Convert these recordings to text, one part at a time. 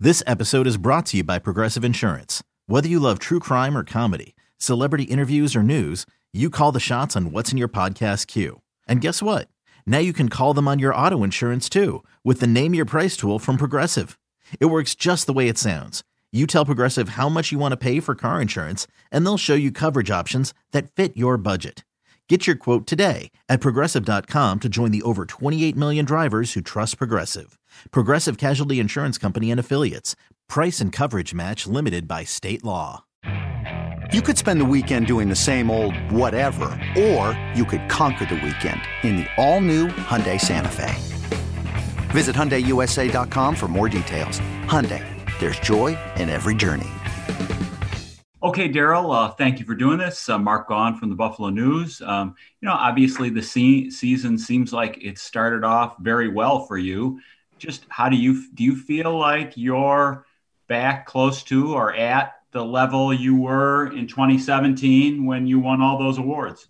This episode is brought to you by Progressive Insurance. Whether you love true crime or comedy, celebrity interviews or news, you call the shots on what's in your podcast queue. And guess what? Now you can call them on your auto insurance too with the Name Your Price tool from Progressive. It works just the way it sounds. You tell Progressive how much you want to pay for car insurance, and they'll show you coverage options that fit your budget. Get your quote today at Progressive.com to join the over 28 million drivers who trust Progressive. Progressive Casualty Insurance Company and Affiliates. Price and coverage match limited by state law. You could spend the weekend doing the same old whatever, or you could conquer the weekend in the all-new Hyundai Santa Fe. Visit HyundaiUSA.com for more details. Hyundai, there's joy in every journey. Okay, Daryl, thank you for doing this. Mark Gaughan from the Buffalo News. Obviously the season seems like it started off very well for you. Just how do you feel like you're back close to or at the level you were in 2017 when you won all those awards?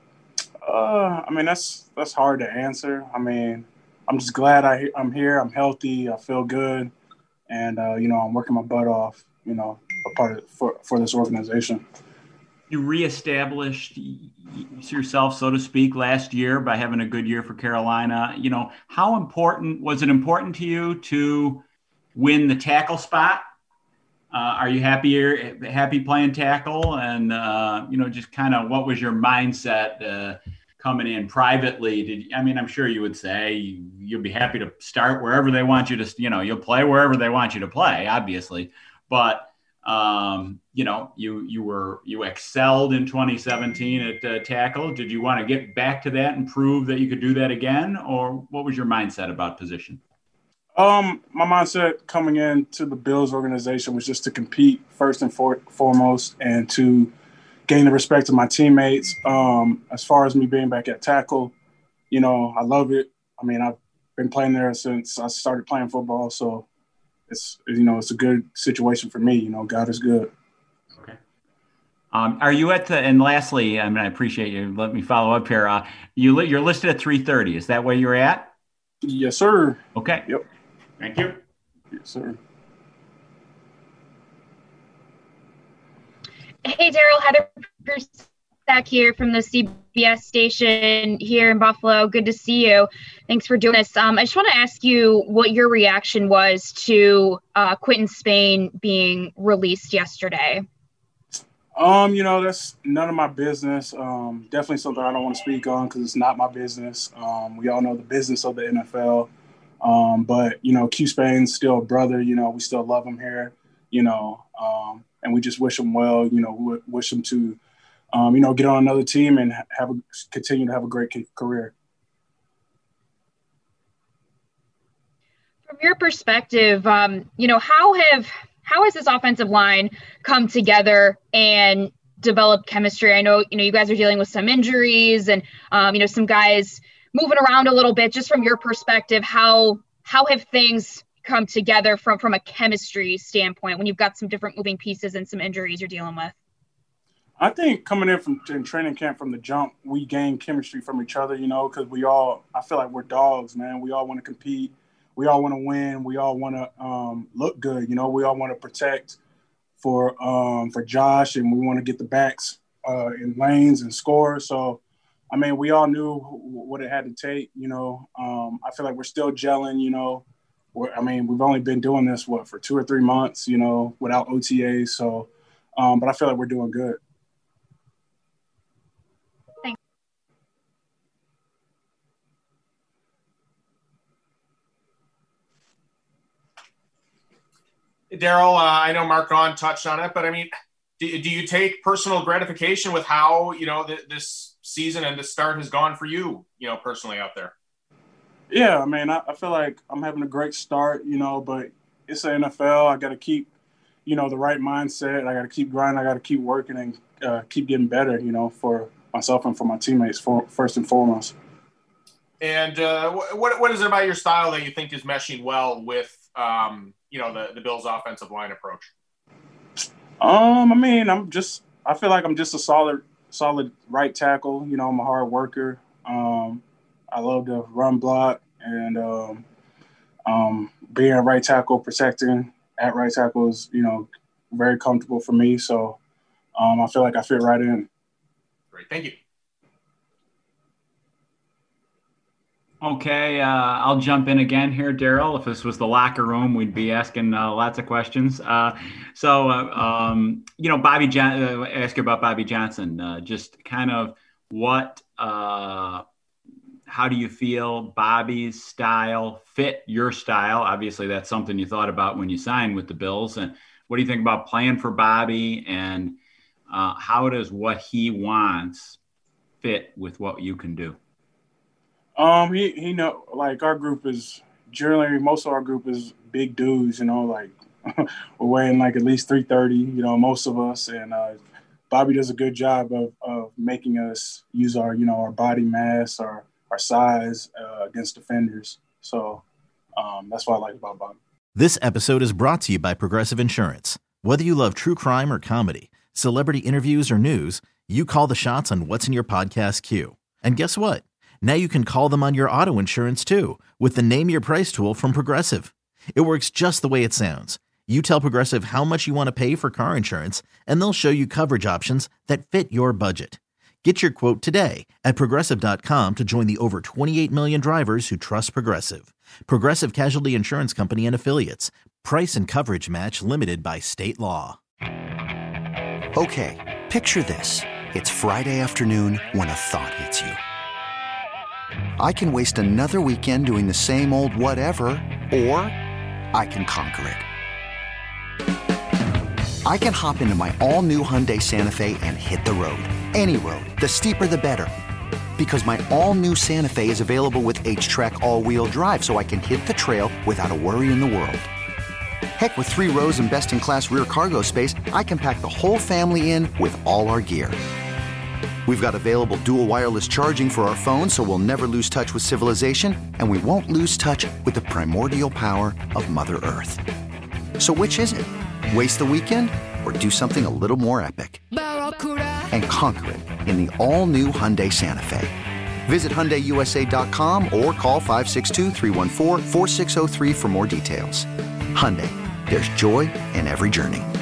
That's hard to answer. I'm just glad I'm here. I'm healthy. I feel good. And, I'm working my butt off, for this organization. You reestablished yourself, so to speak, last year by having a good year for Carolina. How important was it to you to win the tackle spot? Are you happy playing tackle? And, just kind of what was your mindset coming in privately? I'm sure you would say you'll be happy to start wherever they want you to, you'll play wherever they want you to play, obviously. But, you excelled in 2017 at tackle. Did you want to get back to that and prove that you could do that again? Or what was your mindset about position? My mindset coming into the Bills organization was just to compete first and foremost and to gain the respect of my teammates. As far as me being back at tackle, I love it. I've been playing there since I started playing football. So it's a good situation for me. God is good. Okay. Are you and lastly, I appreciate you. Let me follow up here. You're listed at 330. Is that where you're at? Yes, sir. Okay. Yep. Thank you. Yes, sir. Hey, Daryl, Heather Persack here from the CBS station here in Buffalo. Good to see you. Thanks for doing this. I just want to ask you what your reaction was to Quinton Spain being released yesterday. That's none of my business. Definitely something I don't want to speak on because it's not my business. We all know the business of the NFL. But Q Spain's still a brother. We still love him here. And we just wish him well. We wish him to, get on another team and continue to have a great career. From your perspective, how has this offensive line come together and developed chemistry? I know, you guys are dealing with some injuries and, some guys moving around a little bit. Just from your perspective, how have things come together from a chemistry standpoint when you've got some different moving pieces and some injuries you're dealing with? I think coming in training camp from the jump, we gain chemistry from each other, because I feel like we're dogs, man. We all want to compete. We all want to win. We all want to look good. We all want to protect for Josh, and we want to get the backs in lanes and score. So, we all knew what it had to take. I feel like we're still gelling. We've only been doing this for 2 or 3 months. Without OTAs. So, but I feel like we're doing good. Daryl, I know Mark Gaughan touched on it, but do you take personal gratification with how, this season and the start has gone for you, personally out there? Yeah, I feel like I'm having a great start, but it's the NFL. I got to keep, the right mindset. I got to keep grinding. I got to keep working and keep getting better, for myself and for my teammates, first and foremost. And what is it about your style that you think is meshing well with, the Bills' offensive line approach? I feel like I'm just a solid right tackle. I'm a hard worker. I love to run block and being a right tackle, protecting, at right tackle is, very comfortable for me. So I feel like I fit right in. Great. Thank you. Okay, I'll jump in again here, Daryl. If this was the locker room, we'd be asking lots of questions. Bobby, ask you about Bobby Johnson. Just kind of how do you feel Bobby's style fit your style? Obviously, that's something you thought about when you signed with the Bills. And what do you think about playing for Bobby? And how does what he wants fit with what you can do? He like our group is generally, most of our group is big dudes, like we're weighing like at least 330, most of us. And Bobby does a good job of making us use our, our body mass, our size against defenders. So that's what I like about Bobby. This episode is brought to you by Progressive Insurance. Whether you love true crime or comedy, celebrity interviews or news, you call the shots on what's in your podcast queue. And guess what? Now you can call them on your auto insurance too with the Name Your Price tool from Progressive. It works just the way it sounds. You tell Progressive how much you want to pay for car insurance, and they'll show you coverage options that fit your budget. Get your quote today at Progressive.com to join the over 28 million drivers who trust Progressive. Progressive Casualty Insurance Company and Affiliates. Price and coverage match limited by state law. Okay, picture this. It's Friday afternoon when a thought hits you. I can waste another weekend doing the same old whatever, or I can conquer it. I can hop into my all-new Hyundai Santa Fe and hit the road. Any road. The steeper, the better. Because my all-new Santa Fe is available with H-Track all-wheel drive, so I can hit the trail without a worry in the world. Heck, with 3 rows and best-in-class rear cargo space, I can pack the whole family in with all our gear. We've got available dual wireless charging for our phones, so we'll never lose touch with civilization, and we won't lose touch with the primordial power of Mother Earth. So which is it? Waste the weekend or do something a little more epic? And conquer it in the all-new Hyundai Santa Fe. Visit HyundaiUSA.com or call 562-314-4603 for more details. Hyundai, there's joy in every journey.